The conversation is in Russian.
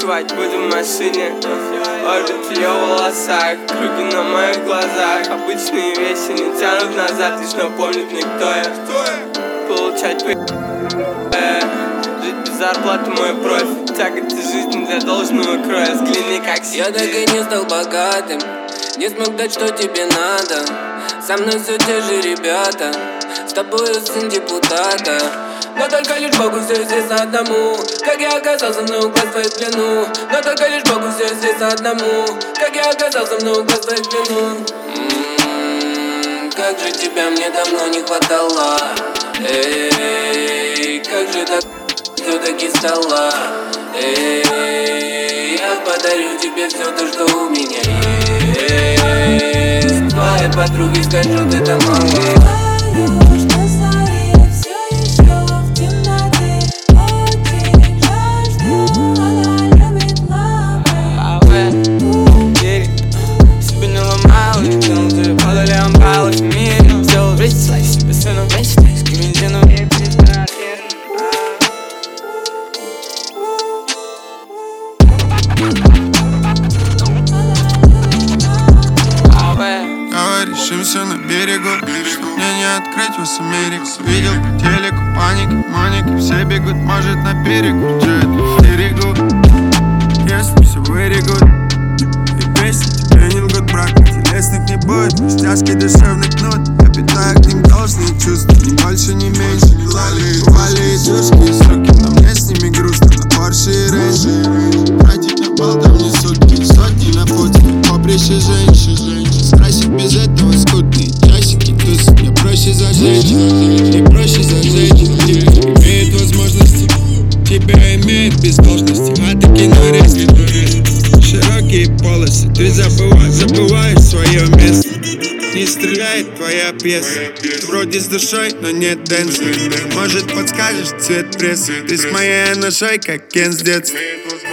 ночевать будем в машине. Орбит в ее волосах, круги на моих глазах. Обычные вещи не тянут назад, лишь напомнят мне, кто я. Получать жить без зарплаты мой профиль. Тяготы жизни для должного кроя. Взгляни, как я так и не стал богатым, не смог дать, что тебе надо. Со мной все те же ребята, с тобою сын депутата. Но только лишь Богу все известно одному, как я оказался на углах в твоих плену. Но только лишь Богу все известно одному, как я оказался на углах в твоих плену. Как же тебя мне давно не хватало. Эй, как же так все-таки стало. Эй, я подарю тебе все то, что у меня есть. Твоей подруге скажу, ты там мало. Решимся на берегу, мне не открыть вас Америку. Видел по телеку паники, маники, все бегут, может на берегу. Че это берегу, если все вырегут. И песни тебе не лгут, брак, телесных не будет. Стяжки душевных нот, я питаю к ним должные чувства. Ни больше, ни меньше, ни лали и чушки, и суки. Но мне с ними грустно, на Порше и Рейнже. Братик на пол, там не сутки, сотни на пути. Поприще женщин, скрасить без этого скутные часики, тусы. Мне проще зажечь, мне проще зажечь. Имеет возможности, тебя имеет без должности. А ты кинорезки, широкие полосы. Ты забываешь свое место. Не стреляет твоя пьеса. Ты вроде с душой, но нет дэнса. Может подскажешь цвет прессы. Ты с моей ношой, как Кен с детства.